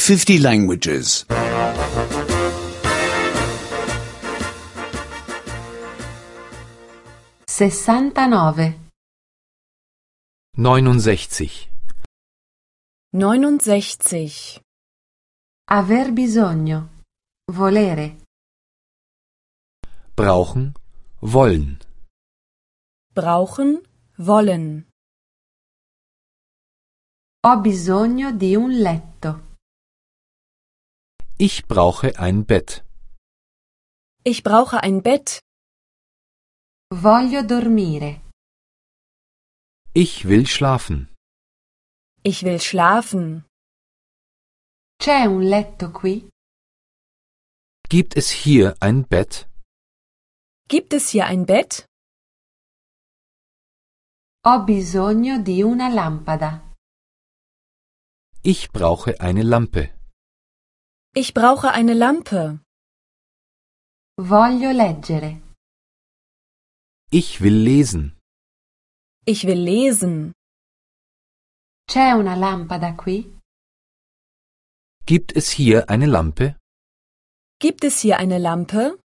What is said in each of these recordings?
50 languages. 69. 69. 69. Aver bisogno. Volere. Brauchen, wollen. Brauchen, wollen. Ho bisogno di un letto. Ich brauche ein Bett. Ich brauche ein Bett. Voglio dormire. Ich will schlafen. Ich will schlafen. C'è un letto qui? Gibt es hier ein Bett? Gibt es hier ein Bett? Ho bisogno di una lampada. Ich brauche eine Lampe. Ich brauche eine Lampe. Voglio leggere. Ich will lesen. Ich will lesen. C'è una lampada qui? Gibt es hier eine Lampe? Gibt es hier eine Lampe?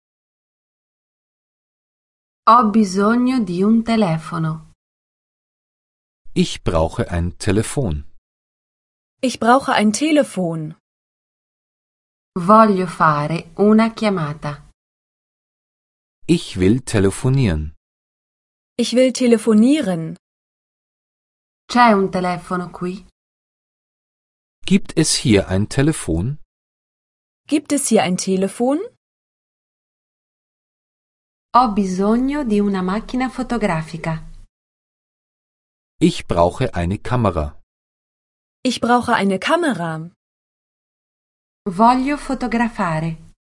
Ho bisogno di un telefono. Ich brauche ein Telefon. Ich brauche ein Telefon. Voglio fare una chiamata. Ich will telefonieren. Ich will telefonieren. C'è un telefono qui? Gibt es hier ein Telefon? Gibt es hier ein Telefon? Ho bisogno di una macchina fotografica. Ich brauche eine Kamera. Ich brauche eine Kamera. Voglio fotografare.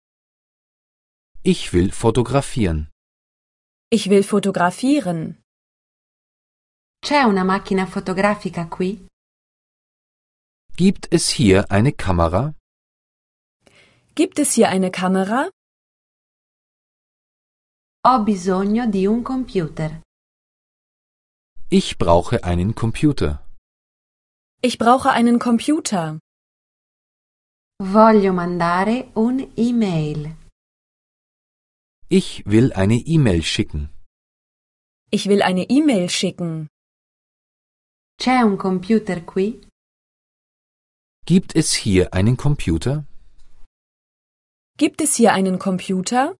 Ich will fotografieren. Ich will fotografieren. C'è una macchina fotografica qui? Gibt es hier eine Kamera? Gibt es hier eine Kamera? Ho bisogno di un computer. Ich brauche einen Computer. Ich brauche einen Computer. Voglio mandare un'email. Ich will eine E-Mail schicken. Ich will eine E-Mail schicken. C'è un computer qui? Gibt es hier einen Computer? Gibt es hier einen Computer?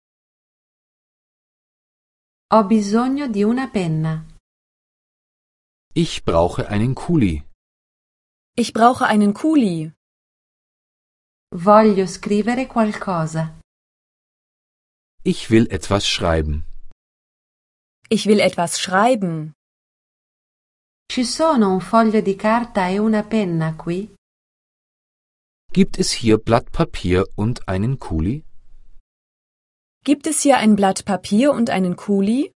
Ho bisogno di una penna. Ich brauche einen Kuli. Ich brauche einen Kuli. Voglio scrivere qualcosa. Ich will etwas schreiben. Ich will etwas schreiben. Ci sono un foglio di carta e una penna qui? Gibt es hier Blatt Papier und einen Kuli? Gibt es hier ein Blatt Papier und einen Kuli?